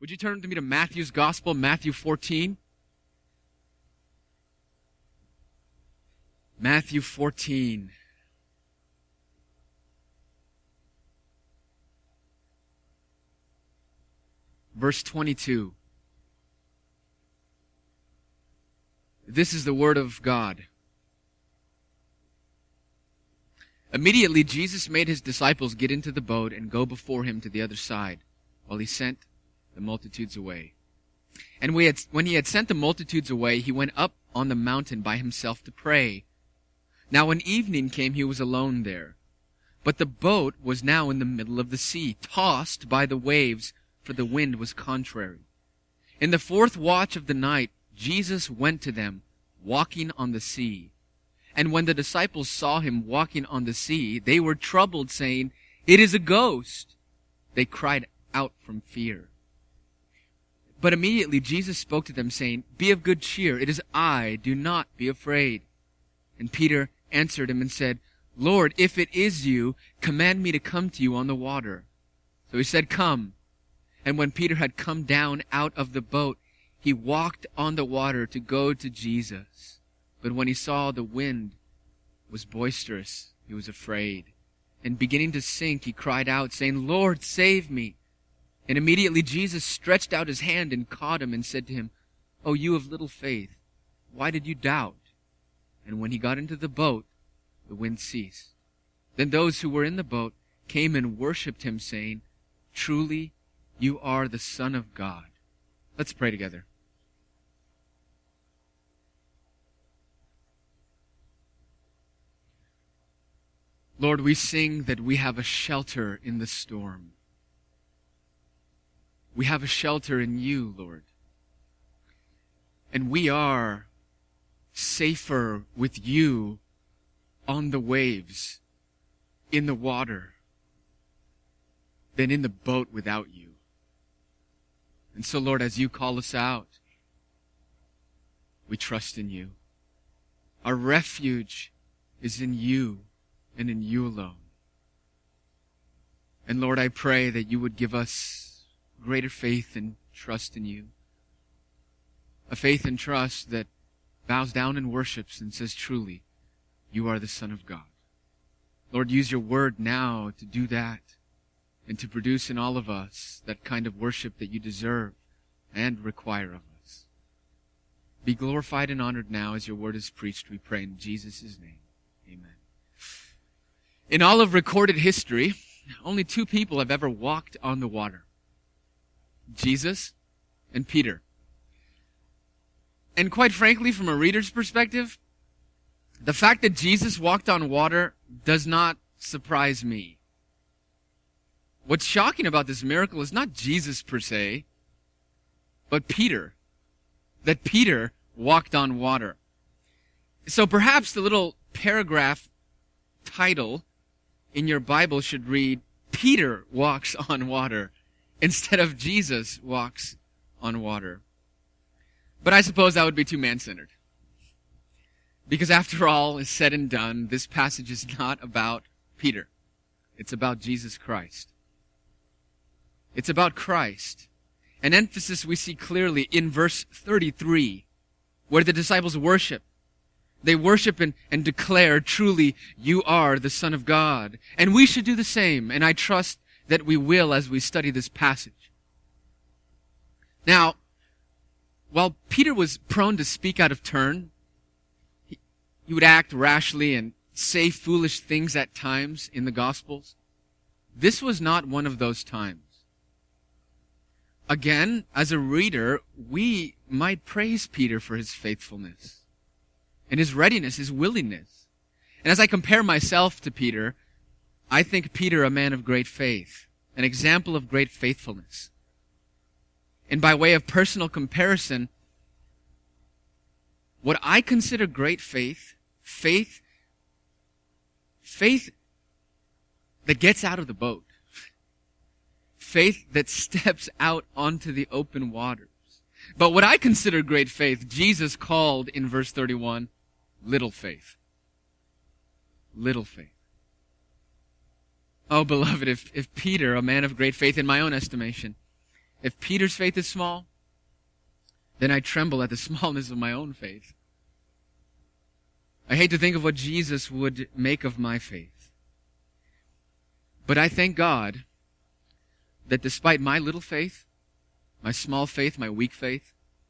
Would you turn with me to Matthew's Gospel, Matthew 14? Matthew 14. Verse 22. This is the word of God. Immediately Jesus made his disciples get into the boat and go before him to the other side, while he sent the multitudes away. And when he had sent the multitudes away, he went up on the mountain by himself to pray. Now when evening came, he was alone there. But the boat was now in the middle of the sea, tossed by the waves, for the wind was contrary. In the fourth watch of the night, Jesus went to them, walking on the sea. And when the disciples saw him walking on the sea, they were troubled, saying, "It is a ghost." They cried out from fear. But immediately Jesus spoke to them, saying, "Be of good cheer, it is I, do not be afraid." And Peter answered him and said, "Lord, if it is you, command me to come to you on the water." So he said, "Come." And when Peter had come down out of the boat, he walked on the water to go to Jesus. But when he saw the wind was boisterous, he was afraid. And beginning to sink, he cried out, saying, "Lord, save me." And immediately Jesus stretched out his hand and caught him and said to him, "O you of little faith, why did you doubt?" And when he got into the boat, the wind ceased. Then those who were in the boat came and worshipped him, saying, "Truly, you are the Son of God." Let's pray together. Lord, we sing that we have a shelter in the storm. We have a shelter in you, Lord. And we are safer with you on the waves, in the water, than in the boat without you. And so, Lord, as you call us out, we trust in you. Our refuge is in you and in you alone. And Lord, I pray that you would give us greater faith and trust in you. A faith and trust that bows down and worships and says, "Truly, you are the Son of God." Lord, use your word now to do that and to produce in all of us that kind of worship that you deserve and require of us. Be glorified and honored now as your word is preached, we pray in Jesus' name. Amen. In all of recorded history, only two people have ever walked on the water: Jesus and Peter. And quite frankly, from a reader's perspective, the fact that Jesus walked on water does not surprise me. What's shocking about this miracle is not Jesus per se, but Peter. That Peter walked on water. So perhaps the little paragraph title in your Bible should read, "Peter walks on water," instead of "Jesus walks on water." But I suppose that would be too man-centered. Because after all is said and done, this passage is not about Peter. It's about Jesus Christ. It's about Christ. An emphasis we see clearly in verse 33, where the disciples worship. They worship and declare, "Truly, you are the Son of God." And we should do the same, and I trust that we will as we study this passage. Now, while Peter was prone to speak out of turn, he would act rashly and say foolish things at times in the Gospels. This was not one of those times. Again, as a reader, we might praise Peter for his faithfulness and his readiness, his willingness. And as I compare myself to Peter, I think Peter a man of great faith, an example of great faithfulness. And by way of personal comparison, what I consider great faith that gets out of the boat, faith that steps out onto the open waters. But what I consider great faith, Jesus called in verse 31, little faith. Little faith. Oh, beloved, if Peter, a man of great faith in my own estimation, If Peter's faith is small, then I tremble at the smallness of my own faith. I hate to think of what Jesus would make of my faith. But I thank God that despite my little faith, my small faith, my weak faith,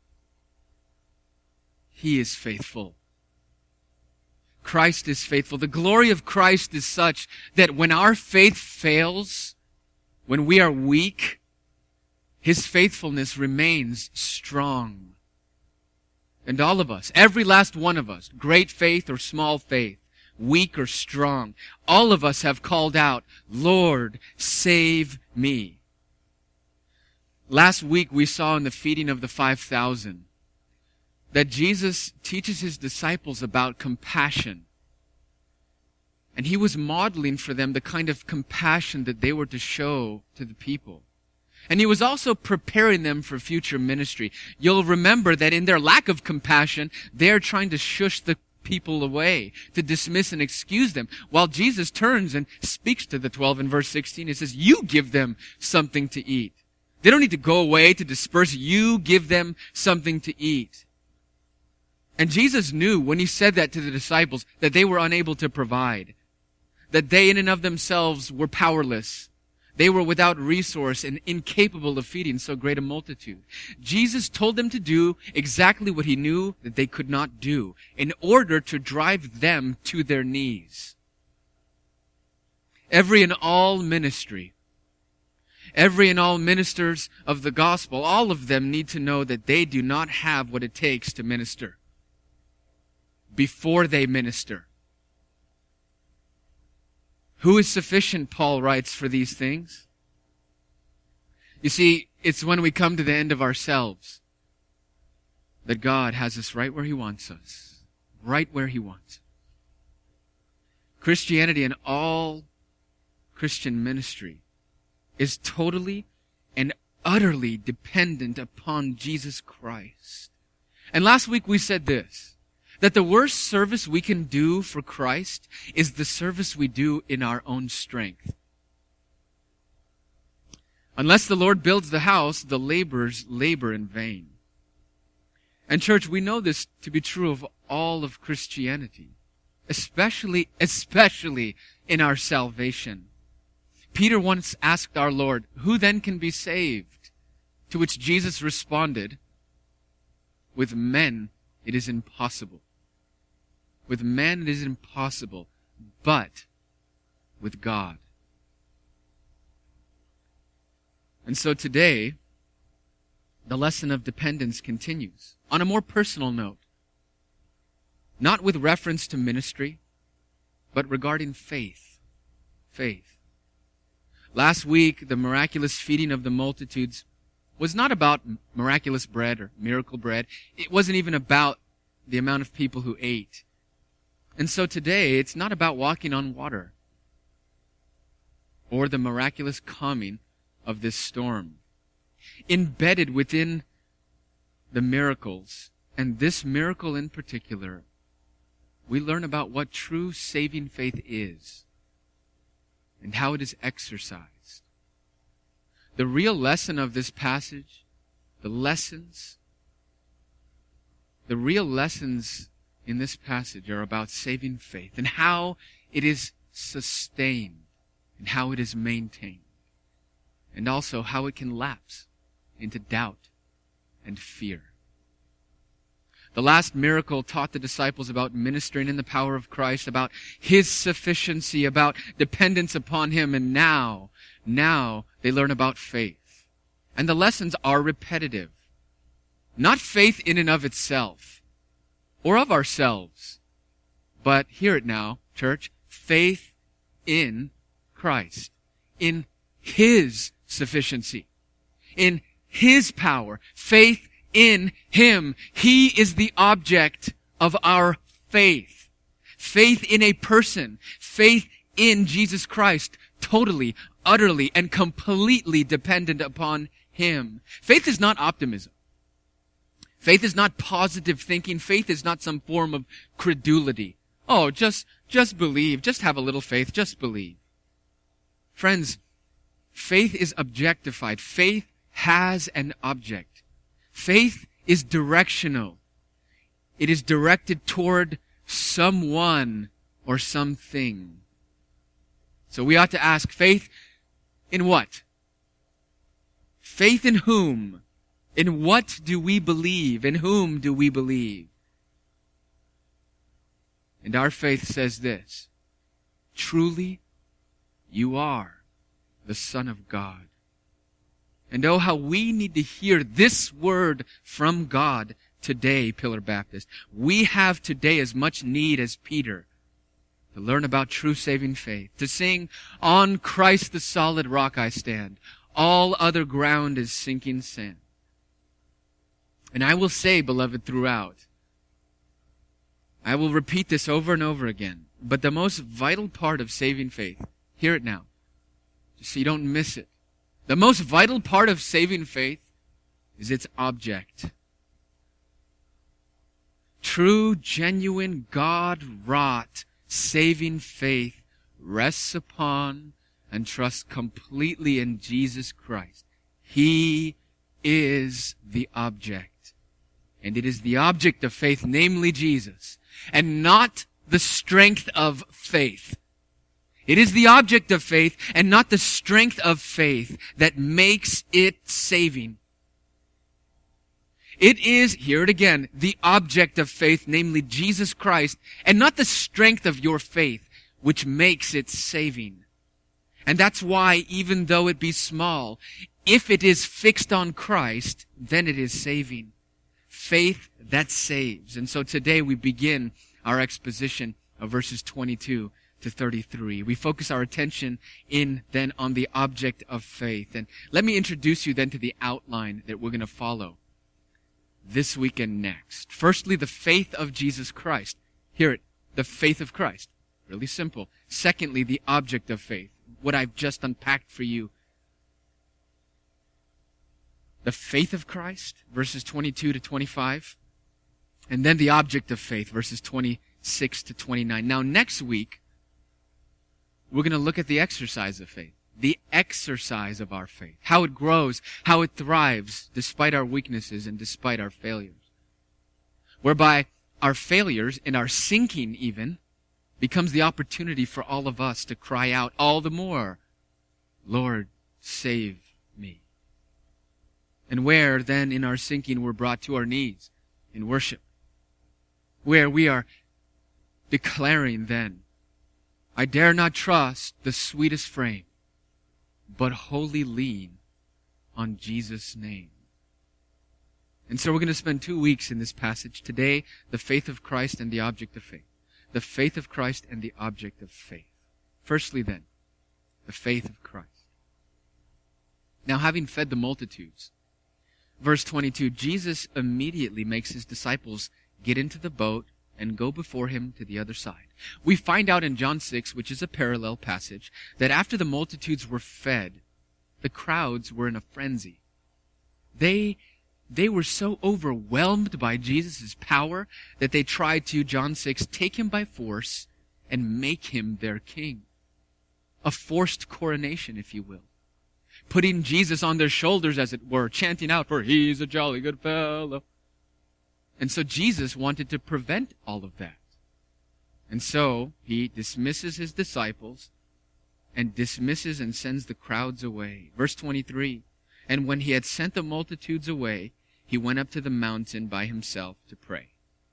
He is faithful. Christ is faithful. The glory of Christ is such that when our faith fails, when we are weak, His faithfulness remains strong. And all of us, every last one of us, great faith or small faith, weak or strong, all of us have called out, Lord, save me. Last week we saw in the feeding of the 5,000 that Jesus teaches His disciples about compassion. And He was modeling for them the kind of compassion that they were to show to the people. And He was also preparing them for future ministry. You'll remember that in their lack of compassion, they're trying to shush the people away, to dismiss and excuse them. While Jesus turns and speaks to the 12 in verse 16, He says, you give them something to eat. They don't need to go away to disperse. You give them something to eat. And Jesus knew when He said that to the disciples that they were unable to provide, that they in and of themselves were powerless. They were without resource and incapable of feeding so great a multitude. Jesus told them to do exactly what He knew that they could not do in order to drive them to their knees. Every and all ministry, every and all ministers of the gospel, all of them need to know that they do not have what it takes to minister before they minister. Who is sufficient, Paul writes, for these things? You see, it's when we come to the end of ourselves that God has us right where He wants us. Right where He wants. Christianity and all Christian ministry is totally and utterly dependent upon Jesus Christ. And last week we said this, that the worst service we can do for Christ is the service we do in our own strength. Unless the Lord builds the house, the laborers labor in vain. And church, we know this to be true of all of Christianity, especially in our salvation. Peter once asked our Lord, who then can be saved? To which Jesus responded, with men it is impossible. With men it is impossible, but with God. And so today, the lesson of dependence continues on a more personal note. Not with reference to ministry, but regarding faith. Faith. Last week, the miraculous feeding of the multitudes was not about miraculous bread or miracle bread. It wasn't even about the amount of people who ate. And so today, it's not about walking on water or the miraculous calming of this storm. Embedded within the miracles, and this miracle in particular, we learn about what true saving faith is and how it is exercised. The real lesson of this passage, the real lessons in this passage are about saving faith and how it is sustained and how it is maintained, and also how it can lapse into doubt and fear. The last miracle taught the disciples about ministering in the power of Christ, about His sufficiency, about dependence upon Him, and now they learn about faith. And the lessons are repetitive. Not faith in and of itself, or of ourselves, but hear it now, church, faith in Christ, in His sufficiency, in His power, faith in Him. He is the object of our faith. Faith in a person, faith in Jesus Christ, totally, utterly, and completely dependent upon Him. Faith is not optimism. Faith is not positive thinking. Faith is not some form of credulity. Oh, just believe. Just have a little faith. Just believe. Friends, faith is objectified. Faith has an object. Faith is directional. It is directed toward someone or something. So we ought to ask, faith in what? Faith in whom? In what do we believe? In whom do we believe? And our faith says this: truly, you are the Son of God. And oh, how we need to hear this word from God today, Pillar Baptist. We have today as much need as Peter to learn about true saving faith, to sing, "On Christ the solid rock I stand. All other ground is sinking sand." And I will say, beloved, throughout, I will repeat this over and over again, but the most vital part of saving faith, hear it now, just so you don't miss it. The most vital part of saving faith is its object. True, genuine, God-wrought saving faith rests upon and trusts completely in Jesus Christ. He is the object. And it is the object of faith, namely Jesus, and not the strength of faith. It is the object of faith and not the strength of faith that makes it saving. It is, hear it again, the object of faith, namely Jesus Christ, and not the strength of your faith, which makes it saving. And that's why, even though it be small, if it is fixed on Christ, then it is saving. Faith that saves. And so today we begin our exposition of verses 22 to 33. We focus our attention then on the object of faith. And let me introduce you then to the outline that we're going to follow this week and next. Firstly, the faith of Jesus Christ. Hear it, the faith of Christ. Really simple. Secondly, the object of faith. What I've just unpacked for you. The faith of Christ, verses 22 to 25. And then the object of faith, verses 26 to 29. Now, next week, we're going to look at the exercise of faith. The exercise of our faith. How it grows, how it thrives, despite our weaknesses and despite our failures. Whereby our failures and our sinking even becomes the opportunity for all of us to cry out all the more, "Lord, save me." And where then in our sinking we're brought to our knees in worship. Where we are declaring then, "I dare not trust the sweetest frame, but wholly lean on Jesus' name." And so we're going to spend 2 weeks in this passage. Today, the faith of Christ and the object of faith. The faith of Christ and the object of faith. Firstly then, the faith of Christ. Now, having fed the multitudes, verse 22, Jesus immediately makes his disciples get into the boat and go before him to the other side. We find out in John 6, which is a parallel passage, that after the multitudes were fed, the crowds were in a frenzy. They were so overwhelmed by Jesus' power that they tried to, John 6, take him by force and make him their king. A forced coronation, if you will. Putting Jesus on their shoulders, as it were, chanting out, "For he's a jolly good fellow." And so Jesus wanted to prevent all of that. And so he dismisses his disciples and dismisses and sends the crowds away. Verse 23, "And when he had sent the multitudes away, he went up to the mountain by himself to pray."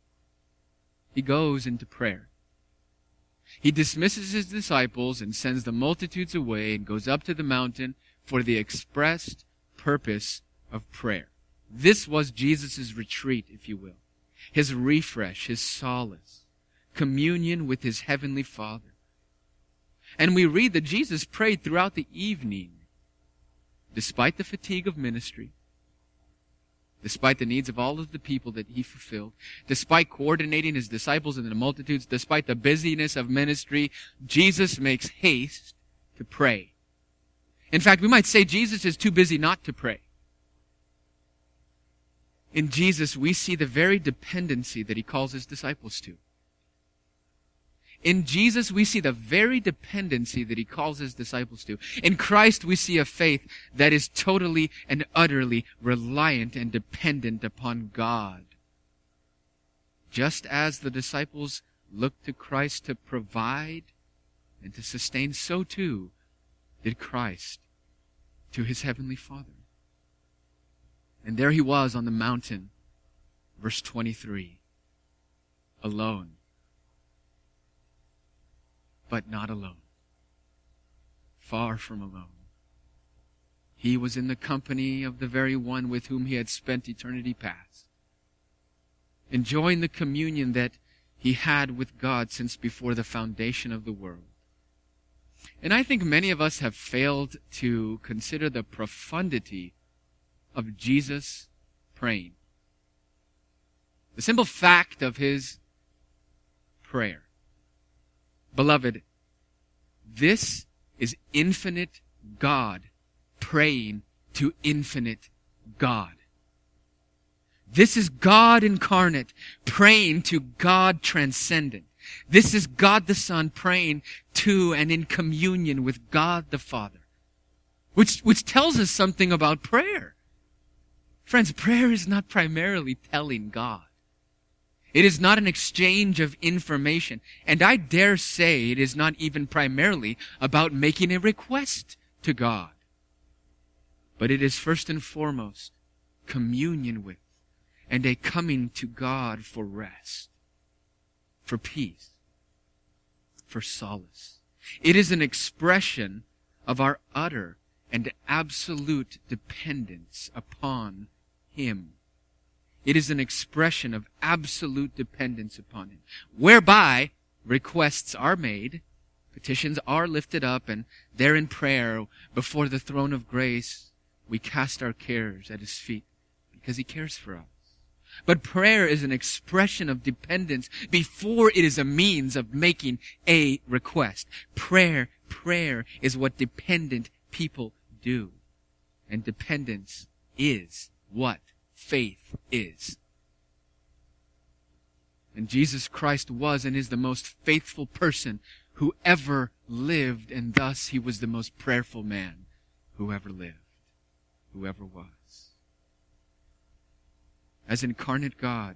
He goes into prayer. He dismisses his disciples and sends the multitudes away and goes up to the mountain for the expressed purpose of prayer. This was Jesus' retreat, if you will. His refresh, his solace, communion with his heavenly Father. And we read that Jesus prayed throughout the evening, despite the fatigue of ministry, despite the needs of all of the people that he fulfilled, despite coordinating his disciples and the multitudes, despite the busyness of ministry, Jesus makes haste to pray. In fact, we might say Jesus is too busy not to pray. In Jesus, we see the very dependency that he calls his disciples to. In Jesus, we see the very dependency that he calls his disciples to. In Christ, we see a faith that is totally and utterly reliant and dependent upon God. Just as the disciples looked to Christ to provide and to sustain, so too did Christ to his heavenly Father. And there he was on the mountain, verse 23, alone. But not alone. Far from alone. He was in the company of the very one with whom he had spent eternity past, enjoying the communion that he had with God since before the foundation of the world. And I think many of us have failed to consider the profundity of Jesus praying. The simple fact of his prayer. Beloved, this is infinite God praying to infinite God. This is God incarnate praying to God transcendent. This is God the Son praying to and in communion with God the Father. Which tells us something about prayer. Friends, prayer is not primarily telling God. It is not an exchange of information. And I dare say it is not even primarily about making a request to God. But it is first and foremost communion with and a coming to God for rest, for peace, for solace. It is an expression of our utter and absolute dependence upon him. It is an expression of absolute dependence upon him, whereby requests are made, petitions are lifted up, and there in prayer before the throne of grace, we cast our cares at his feet because he cares for us. But prayer is an expression of dependence before it is a means of making a request. Prayer is what dependent people do. And dependence is what faith is. And Jesus Christ was and is the most faithful person who ever lived, and thus he was the most prayerful man who ever lived, who ever was. As incarnate God,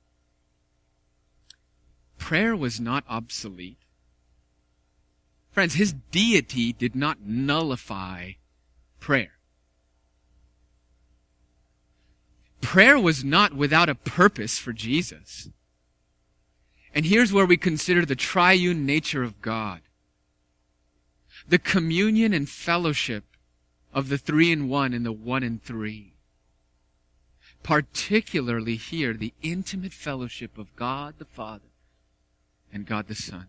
prayer was not obsolete. Friends, his deity did not nullify prayer. Prayer was not without a purpose for Jesus. And here's where we consider the triune nature of God. The communion and fellowship of the three in one and the one in three. Particularly here, the intimate fellowship of God the Father and God the Son.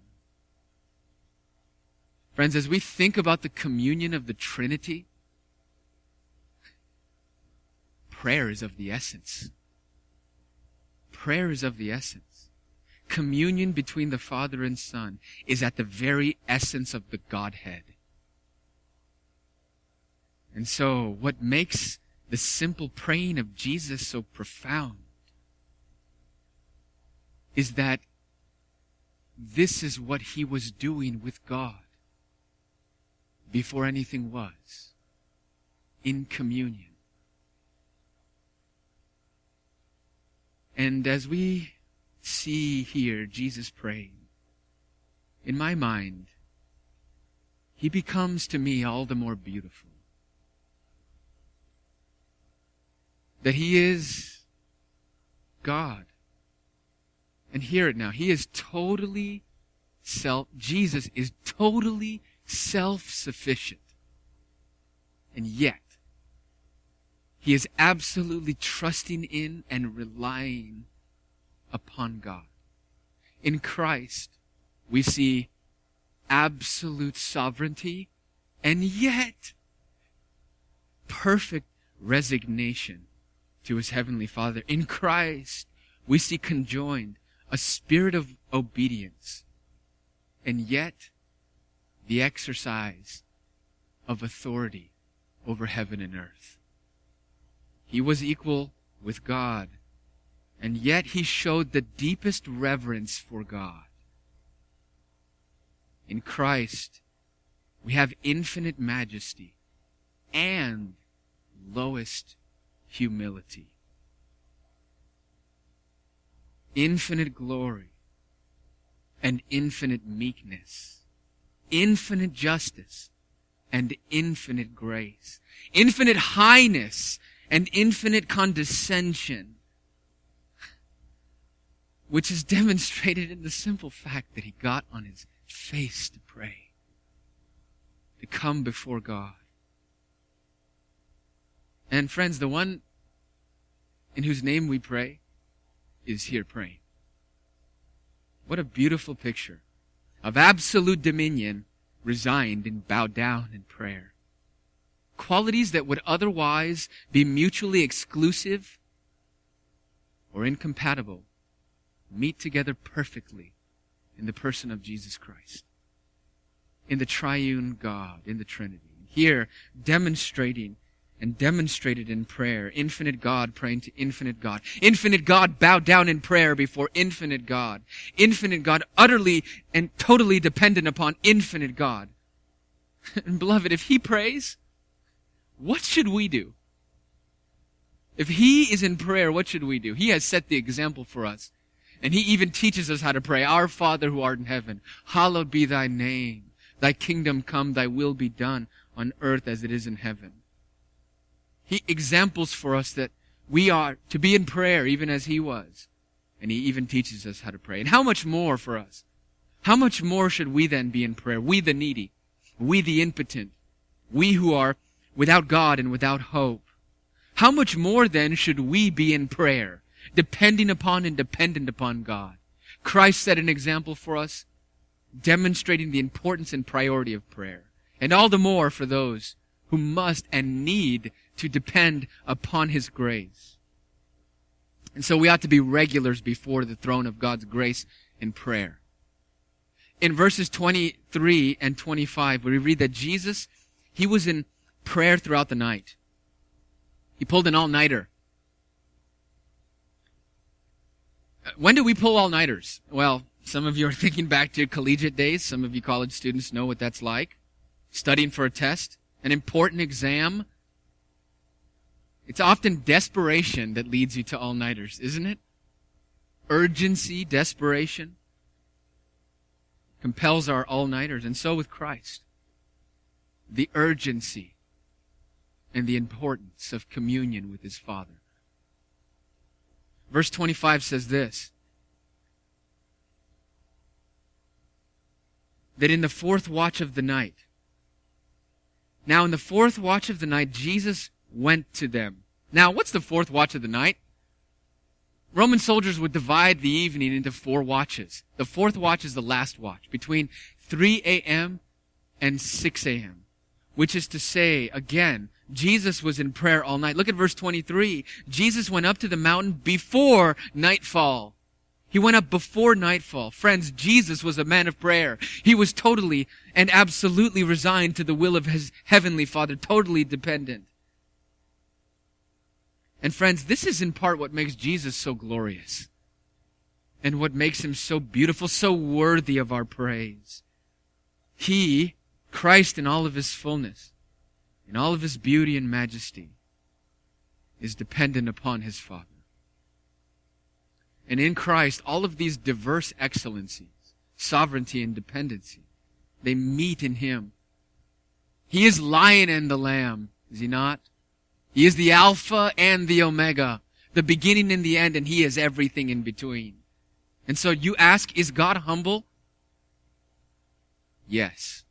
Friends, as we think about the communion of the Trinity, prayer is of the essence. Prayer is of the essence. Communion between the Father and Son is at the very essence of the Godhead. And so, what makes the simple praying of Jesus so profound is that this is what he was doing with God before anything was, in communion. And as we see here Jesus praying, in my mind, he becomes to me all the more beautiful. That he is God. And hear it now. Jesus is totally self-sufficient. And yet, he is absolutely trusting in and relying upon God. In Christ, we see absolute sovereignty and yet perfect resignation to his heavenly Father. In Christ, we see conjoined a spirit of obedience and yet the exercise of authority over heaven and earth. He was equal with God, and yet he showed the deepest reverence for God. In Christ, we have infinite majesty and lowest humility. Infinite glory and infinite meekness. Infinite justice and infinite grace. Infinite highness and infinite condescension, which is demonstrated in the simple fact that he got on his face to pray, to come before God. And friends, the one in whose name we pray is here praying. What a beautiful picture of absolute dominion resigned and bowed down in prayer. Qualities that would otherwise be mutually exclusive or incompatible meet together perfectly in the person of Jesus Christ, in the triune God, in the Trinity. Here, demonstrated in prayer, infinite God praying to infinite God. Infinite God bowed down in prayer before infinite God. Infinite God utterly and totally dependent upon infinite God. And beloved, if he prays, what should we do? If he is in prayer, what should we do? He has set the example for us. And he even teaches us how to pray. Our Father who art in heaven, hallowed be thy name. Thy kingdom come, thy will be done on earth as it is in heaven. He examples for us that we are to be in prayer even as he was. And he even teaches us how to pray. And how much more for us? How much more should we then be in prayer? We the needy, we the impotent, we who are without God and without hope. How much more then should we be in prayer, depending upon and dependent upon God? Christ set an example for us, demonstrating the importance and priority of prayer. And all the more for those who must and need to depend upon his grace. And so we ought to be regulars before the throne of God's grace in prayer. In verses 23 and 25, we read that Jesus, he was in prayer throughout the night. He pulled an all-nighter. When do we pull all-nighters? Well, some of you are thinking back to your collegiate days. Some of you college students know what that's like. Studying for a test, an important exam. It's often desperation that leads you to all-nighters, isn't it? Urgency, desperation compels our all-nighters, and so with Christ. The urgency and the importance of communion with his Father. Verse 25 says this, that in the fourth watch of the night, now in the fourth watch of the night, Jesus went to them. Now, what's the fourth watch of the night? Roman soldiers would divide the evening into 4 watches. The fourth watch is the last watch, between 3 a.m. and 6 a.m., which is to say, again, Jesus was in prayer all night. Look at verse 23. Jesus went up to the mountain before nightfall. He went up before nightfall. Friends, Jesus was a man of prayer. He was totally and absolutely resigned to the will of his heavenly Father, totally dependent. And friends, this is in part what makes Jesus so glorious and what makes him so beautiful, so worthy of our praise. He, Christ in all of his fullness, in all of his beauty and majesty, is dependent upon his Father. And in Christ, all of these diverse excellencies, sovereignty and dependency, they meet in him. He is Lion and the Lamb, is he not? He is the Alpha and the Omega, the beginning and the end, and he is everything in between. And so you ask, is God humble? Yes.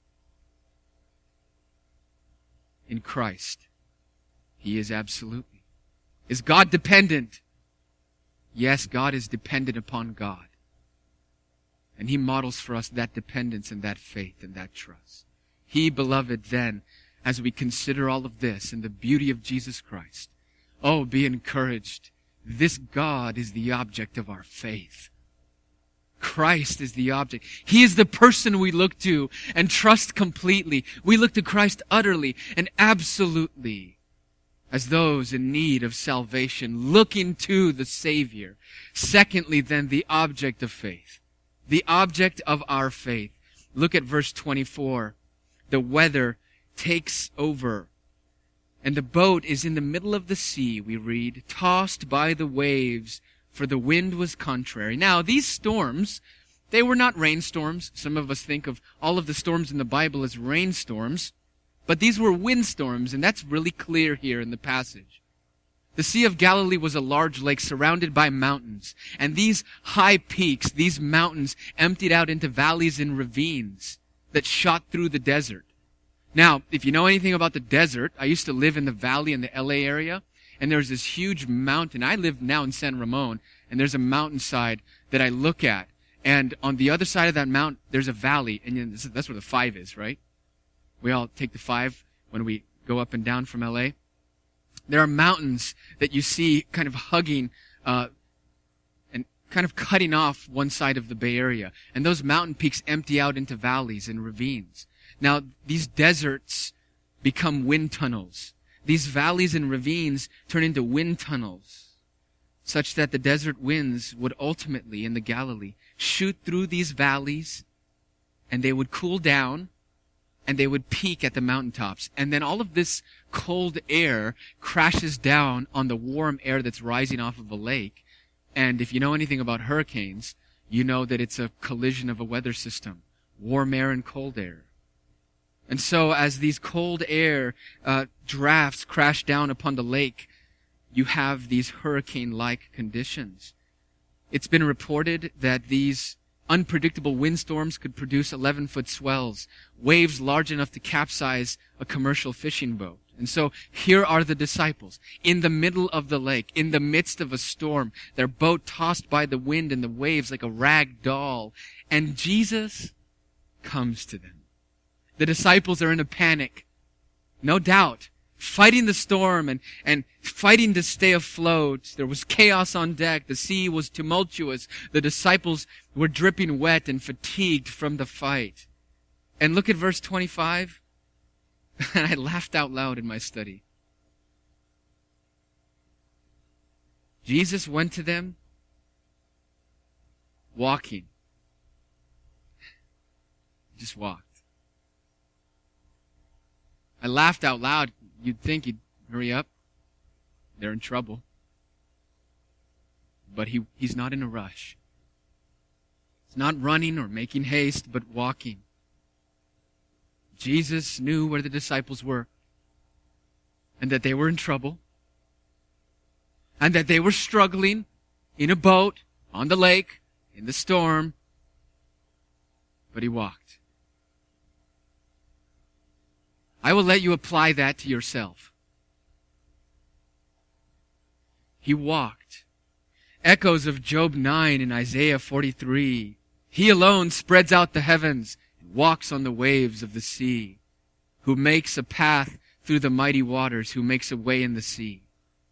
In Christ, he is absolutely. Is God dependent? Yes, God is dependent upon God. And he models for us that dependence and that faith and that trust. He, beloved, then, as we consider all of this and the beauty of Jesus Christ, oh, be encouraged. This God is the object of our faith. Christ is the object. He is the person we look to and trust completely. We look to Christ utterly and absolutely as those in need of salvation, looking to the Savior. Secondly, then, the object of faith. The object of our faith. Look at verse 24. The weather takes over. And the boat is in the middle of the sea, we read, tossed by the waves, for the wind was contrary. Now, these storms, they were not rainstorms. Some of us think of all of the storms in the Bible as rainstorms. But these were windstorms, and that's really clear here in the passage. The Sea of Galilee was a large lake surrounded by mountains. And these high peaks, these mountains, emptied out into valleys and ravines that shot through the desert. Now, if you know anything about the desert, I used to live in the valley in the LA area, and there's this huge mountain. I live now in San Ramon, and there's a mountainside that I look at. And on the other side of that mountain, there's a valley, and that's where the 5 is, right? We all take the 5 when we go up and down from LA. There are mountains that you see kind of hugging and kind of cutting off one side of the Bay Area. And those mountain peaks empty out into valleys and ravines. Now, these deserts become wind tunnels. These valleys and ravines turn into wind tunnels, such that the desert winds would ultimately, in the Galilee, shoot through these valleys, and they would cool down, and they would peak at the mountaintops. And then all of this cold air crashes down on the warm air that's rising off of a lake. And if you know anything about hurricanes, you know that it's a collision of a weather system, warm air and cold air. And so as these cold air drafts crash down upon the lake, you have these hurricane-like conditions. It's been reported that these unpredictable windstorms could produce 11-foot swells, waves large enough to capsize a commercial fishing boat. And so here are the disciples in the middle of the lake, in the midst of a storm, their boat tossed by the wind and the waves like a rag doll. And Jesus comes to them. The disciples are in a panic, no doubt, fighting the storm and fighting to stay afloat. There was chaos on deck. The sea was tumultuous. The disciples were dripping wet and fatigued from the fight. And look at verse 25. And I laughed out loud in my study. Jesus went to them walking. Just walked. I laughed out loud. You'd think he'd hurry up. They're in trouble. But he's not in a rush. He's not running or making haste, but walking. Jesus knew where the disciples were, and that they were in trouble, and that they were struggling in a boat, on the lake, in the storm, but he walked. I will let you apply that to yourself. He walked. Echoes of Job 9 and Isaiah 43. He alone spreads out the heavens and walks on the waves of the sea, who makes a path through the mighty waters, who makes a way in the sea.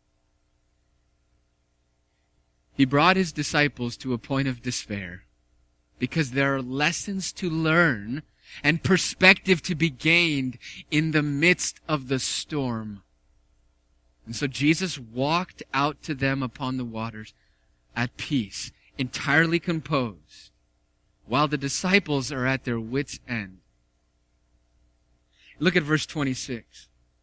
He brought his disciples to a point of despair because there are lessons to learn and perspective to be gained in the midst of the storm. And so Jesus walked out to them upon the waters at peace, entirely composed, while the disciples are at their wits' end. Look at verse 26.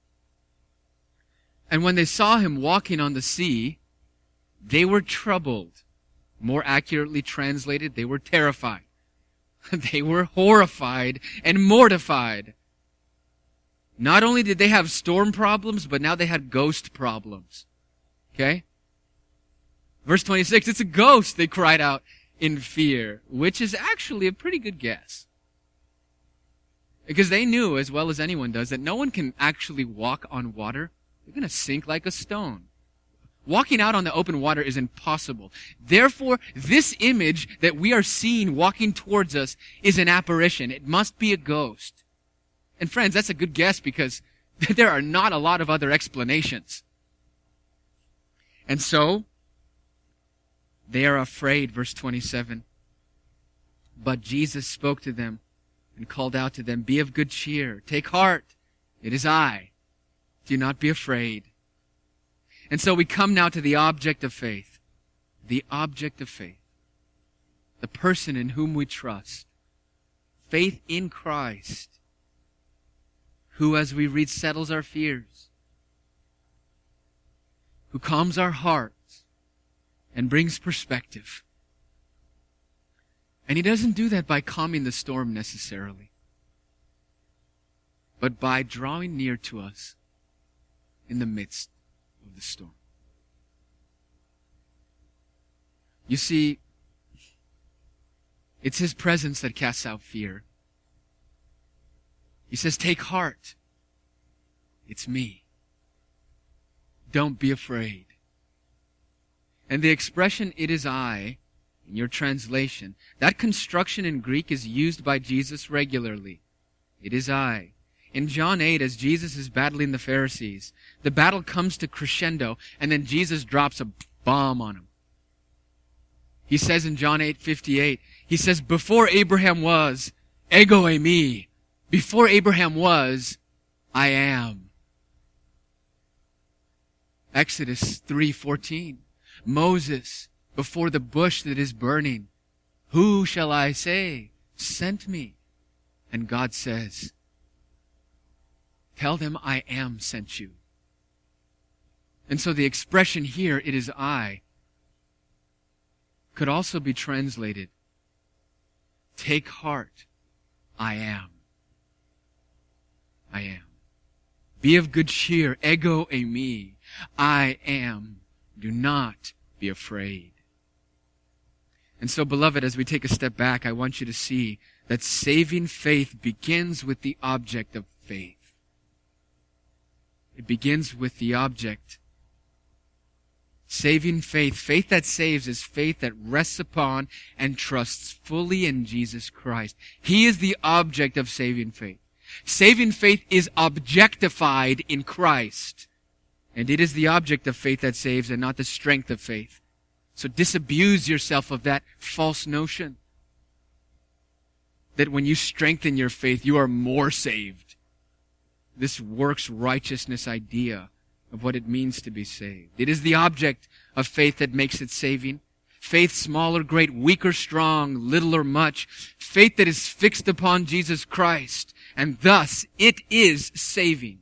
And when they saw him walking on the sea, they were troubled. More accurately translated, they were terrified. They were horrified and mortified. Not only did they have storm problems, but now they had ghost problems. Okay? Verse 26, it's a ghost, they cried out in fear, which is actually a pretty good guess. Because they knew, as well as anyone does, that no one can actually walk on water. They're going to sink like a stone. Walking out on the open water is impossible. Therefore, this image that we are seeing walking towards us is an apparition. It must be a ghost. And friends, that's a good guess because there are not a lot of other explanations. And so, they are afraid, verse 27. But Jesus spoke to them and called out to them, "Be of good cheer. Take heart. It is I. Do not be afraid." And so we come now to the object of faith. The object of faith. The person in whom we trust. faith in Christ, who, as we read, settles our fears, who calms our hearts and brings perspective. And he doesn't do that by calming the storm necessarily, but by drawing near to us in the midst of the storm. You see, it's his presence that casts out fear. He says, take heart. It's me. Don't be afraid. And the expression, it is I, in your translation, that construction in Greek is used by Jesus regularly. It is I. In John 8, as Jesus is battling the Pharisees, the battle comes to crescendo, and then Jesus drops a bomb on them. He says in John 8:58, he says, before Abraham was, ego eimi. Before Abraham was, I am. Exodus 3:14, Moses, before the bush that is burning, who shall I say sent me? And God says, tell them I am sent you. And so the expression here, it is I, could also be translated, take heart, I am. I am. Be of good cheer, ego eimi. I am. Do not be afraid. And so, beloved, as we take a step back, I want you to see that saving faith begins with the object of faith. It begins with the object. Saving faith, faith that saves, is faith that rests upon and trusts fully in Jesus Christ. He is the object of saving faith. Saving faith is objectified in Christ. And it is the object of faith that saves and not the strength of faith. So disabuse yourself of that false notion that when you strengthen your faith, you are more saved. This works righteousness idea of what it means to be saved. It is the object of faith that makes it saving. Faith small or great, weak or strong, little or much. Faith that is fixed upon Jesus Christ. And thus, it is saving.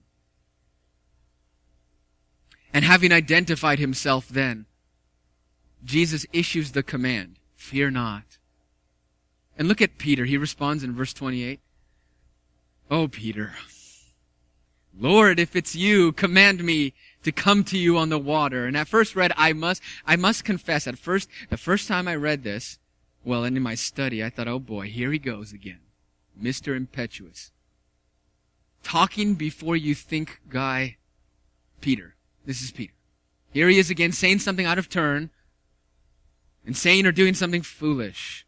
And having identified himself then, Jesus issues the command, fear not. And look at Peter. He responds in verse 28. Oh, Peter, Lord, if it's you, command me to come to you on the water. And at first read, I must confess, the first time I read this, well, and in my study, I thought, oh boy, here he goes again. Mr. Impetuous. Talking before you think guy, Peter. This is Peter. Here he is again saying something out of turn and saying or doing something foolish.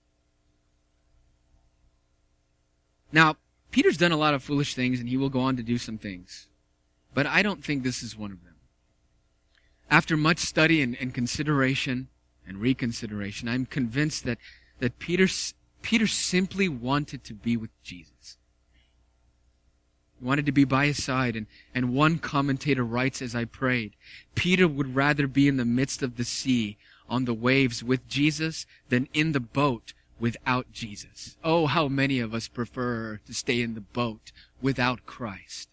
Now, Peter's done a lot of foolish things, and he will go on to do some things. But I don't think this is one of them. After much study and consideration and reconsideration, I'm convinced that Peter simply wanted to be with Jesus. He wanted to be by his side, and one commentator writes, as I prayed, Peter would rather be in the midst of the sea on the waves with Jesus than in the boat without Jesus. Oh, how many of us prefer to stay in the boat without Christ.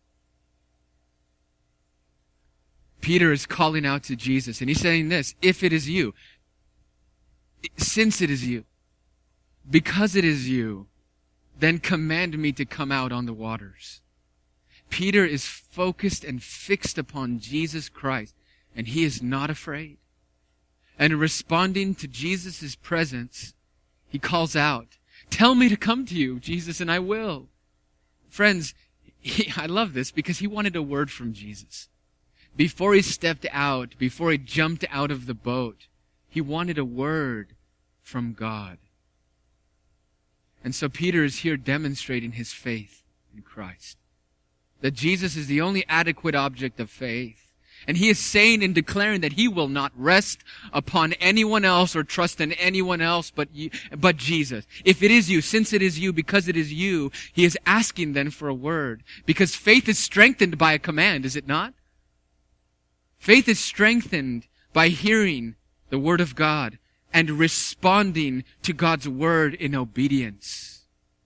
Peter is calling out to Jesus, and he's saying this, if it is you, since it is you, because it is you, then command me to come out on the waters. Peter is focused and fixed upon Jesus Christ, and he is not afraid. And responding to Jesus' presence, he calls out, tell me to come to you, Jesus, and I will. Friends, I love this because he wanted a word from Jesus. Before he stepped out, before he jumped out of the boat, he wanted a word from God. And so Peter is here demonstrating his faith in Christ. That Jesus is the only adequate object of faith. And he is saying and declaring that he will not rest upon anyone else or trust in anyone else but Jesus. If it is you, since it is you, because it is you, he is asking then for a word. Because faith is strengthened by a command, is it not? Faith is strengthened by hearing the word of God and responding to God's word in obedience.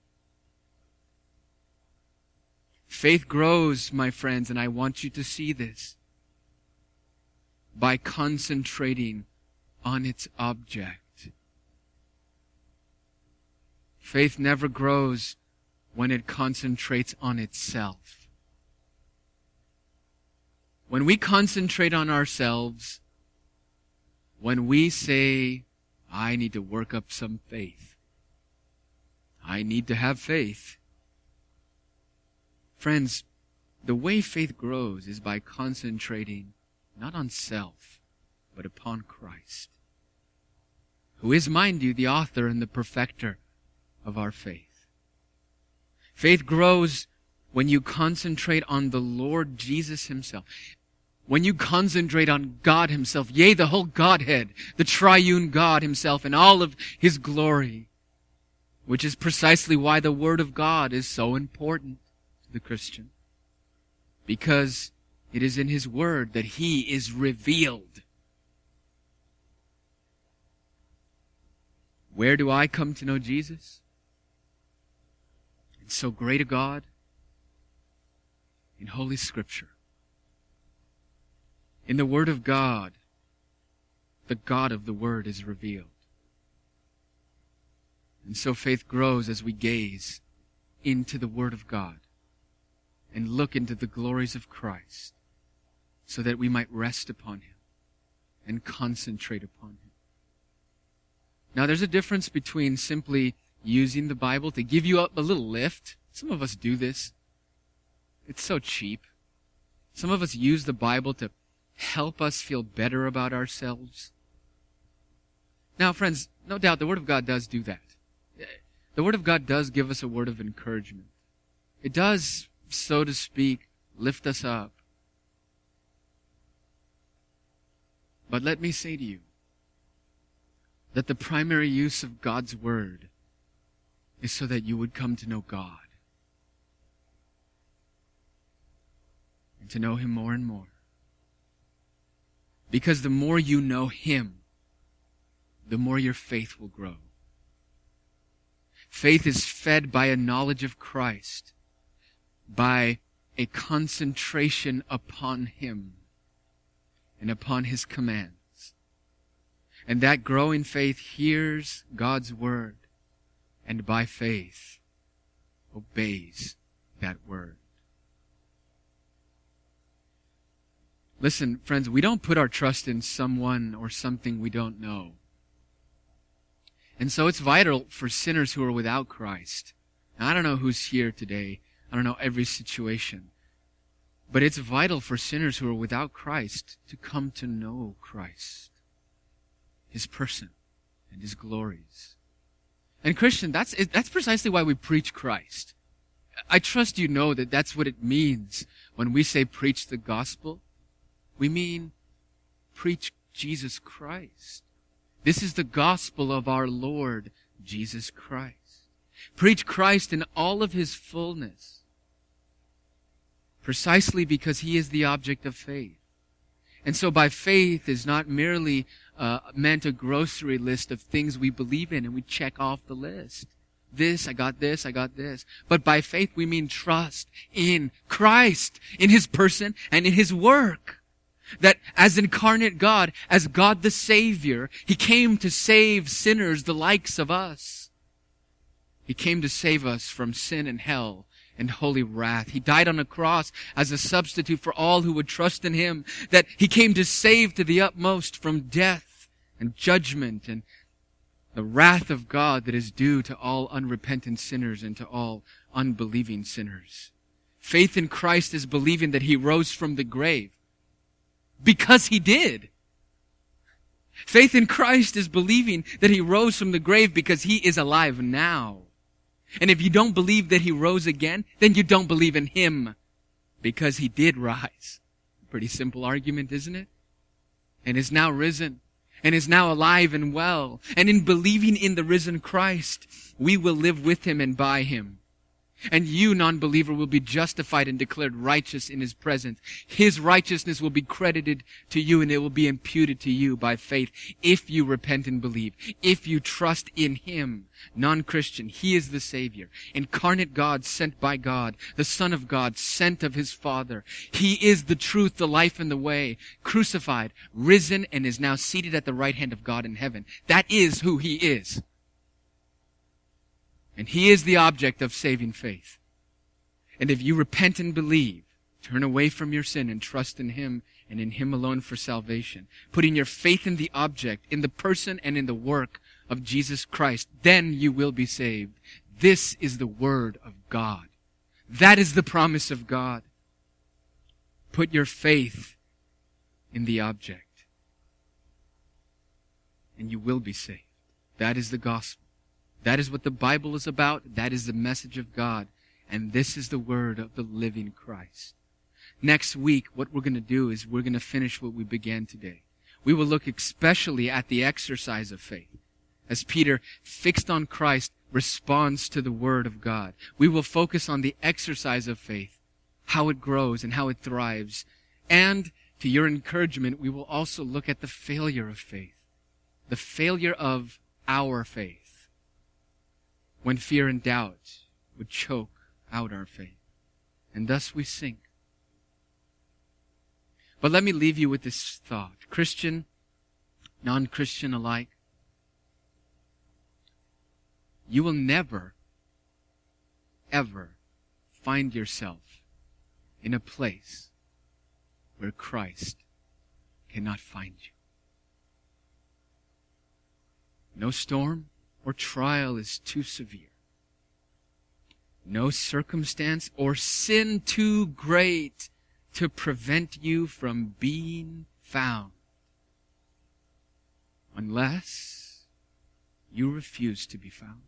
Faith grows, my friends, and I want you to see this, by concentrating on its object. Faith never grows when it concentrates on itself. When we concentrate on ourselves, when we say, I need to work up some faith, I need to have faith. Friends, the way faith grows is by concentrating not on self, but upon Christ, who is, mind you, the author and the perfecter of our faith. Faith grows when you concentrate on the Lord Jesus himself. When you concentrate on God himself, yea, the whole Godhead, the triune God himself in all of his glory, which is precisely why the Word of God is so important to the Christian. Because it is in his Word that he is revealed. Where do I come to know Jesus? In so great a God? In Holy Scripture. In the Word of God, the God of the Word is revealed. And so faith grows as we gaze into the Word of God and look into the glories of Christ so that we might rest upon him and concentrate upon him. Now there's a difference between simply using the Bible to give you a little lift. Some of us do this. It's so cheap. Some of us use the Bible to help us feel better about ourselves. Now, friends, no doubt the Word of God does do that. The Word of God does give us a word of encouragement. It does, so to speak, lift us up. But let me say to you that the primary use of God's Word is so that you would come to know God and to know him more and more. Because the more you know him, the more your faith will grow. Faith is fed by a knowledge of Christ, by a concentration upon him and upon his commands. And that growing faith hears God's word and by faith obeys that word. Listen, friends, we don't put our trust in someone or something we don't know. And so it's vital for sinners who are without Christ. Now, I don't know who's here today. I don't know every situation. But it's vital for sinners who are without Christ to come to know Christ, his person, and his glories. And Christian, that's precisely why we preach Christ. I trust you know that that's what it means when we say preach the gospel. We mean preach Jesus Christ. This is the gospel of our Lord Jesus Christ. Preach Christ in all of his fullness, precisely because he is the object of faith. And so by faith is not merely meant a grocery list of things we believe in and we check off the list. This, I got this, I got this. But by faith we mean trust in Christ, in his person and in his work. That as incarnate God, as God the Savior, he came to save sinners the likes of us. He came to save us from sin and hell and holy wrath. He died on a cross as a substitute for all who would trust in him. That he came to save to the utmost from death and judgment and the wrath of God that is due to all unrepentant sinners and to all unbelieving sinners. Faith in Christ is believing that he rose from the grave. Because he did. Faith in Christ is believing that he rose from the grave because he is alive now. And if you don't believe that he rose again, then you don't believe in him because he did rise. Pretty simple argument, isn't it? And is now risen and is now alive and well. And in believing in the risen Christ, we will live with him and by him. And you, non-believer, will be justified and declared righteous in His presence. His righteousness will be credited to you, and it will be imputed to you by faith if you repent and believe, if you trust in Him. Non-Christian, He is the Savior, incarnate God, sent by God, the Son of God, sent of His Father. He is the truth, the life, and the way, crucified, risen, and is now seated at the right hand of God in heaven. That is who He is. And He is the object of saving faith. And if you repent and believe, turn away from your sin and trust in Him and in Him alone for salvation, putting your faith in the object, in the person and in the work of Jesus Christ, then you will be saved. This is the Word of God. That is the promise of God. Put your faith in the object, and you will be saved. That is the gospel. That is what the Bible is about. That is the message of God. And this is the word of the living Christ. Next week, what we're going to do is we're going to finish what we began today. We will look especially at the exercise of faith. As Peter, fixed on Christ, responds to the word of God. We will focus on the exercise of faith, how it grows and how it thrives. And to your encouragement, we will also look at the failure of faith. The failure of our faith. When fear and doubt would choke out our faith. And thus we sink. But let me leave you with this thought. Christian, non-Christian alike, you will never, ever find yourself in a place where Christ cannot find you. No storm or trial is too severe. No circumstance or sin too great to prevent you from being found. Unless you refuse to be found.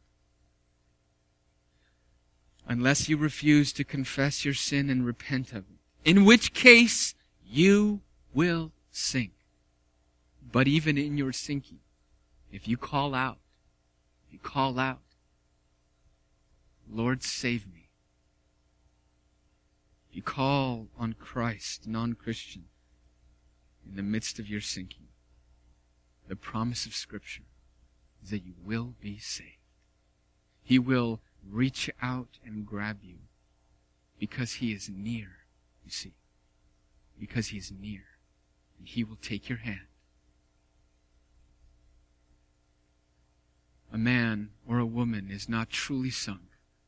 Unless you refuse to confess your sin and repent of it. In which case you will sink. But even in your sinking, if you call out, Lord, save me. You call on Christ, non-Christian, in the midst of your sinking. The promise of Scripture is that you will be saved. He will reach out and grab you because He is near, you see. Because He is near. And He will take your hand. A man or a woman is not truly sunk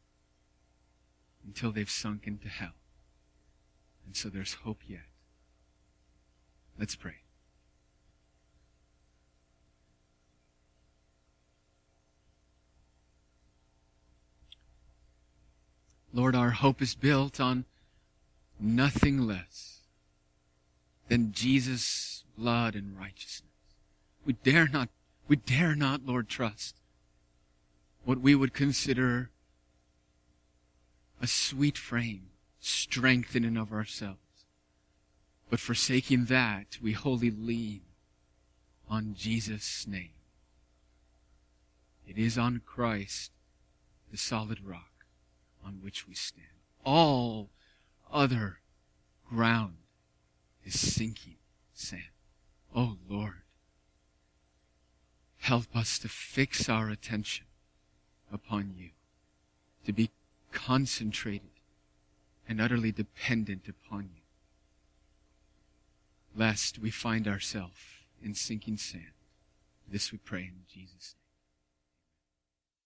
until they've sunk into hell. And so there's hope yet. Let's pray. Lord, our hope is built on nothing less than Jesus' blood and righteousness. We dare not, Lord, trust what we would consider a sweet frame, strength in and of ourselves. But forsaking that, we wholly lean on Jesus' name. It is on Christ, the solid rock, on which we stand. All other ground is sinking sand. Oh Lord, help us to fix our attention upon You, to be concentrated and utterly dependent upon You, lest we find ourselves in sinking sand. This we pray in Jesus' name.